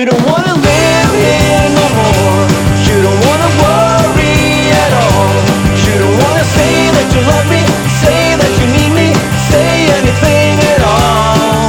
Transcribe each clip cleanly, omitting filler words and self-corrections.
you don't wanna live here no more. You don't wanna worry at all. You don't wanna say that you love me, say that you need me, say anything at all.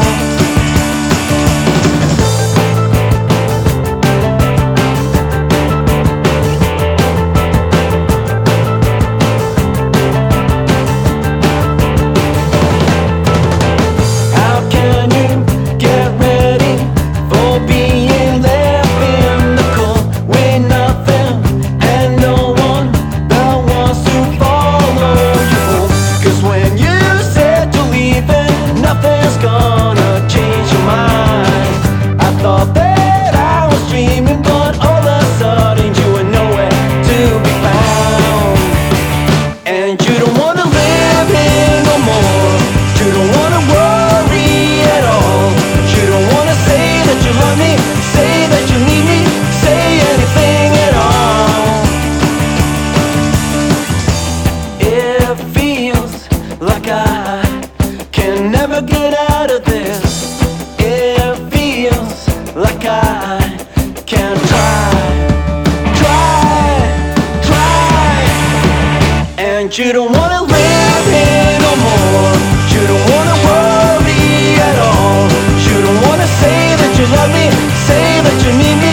How can you get ready for being left in the cold with nothing and no one that wants to follow you home? 'Cause when you said you're leaving, nothing's gonna change your mind. I thought that I was dreaming, but all of a sudden you were nowhere to be found. And you don't wanna live here no more. You don't wanna worry at all. You don't wanna say that you love me, say that you need me, say anything at all. It feels like I can never get out of this. It feels like I can try, and you don't wanna live here no more. You don't wanna worry at all. You don't wanna say that you love me, say that you need me.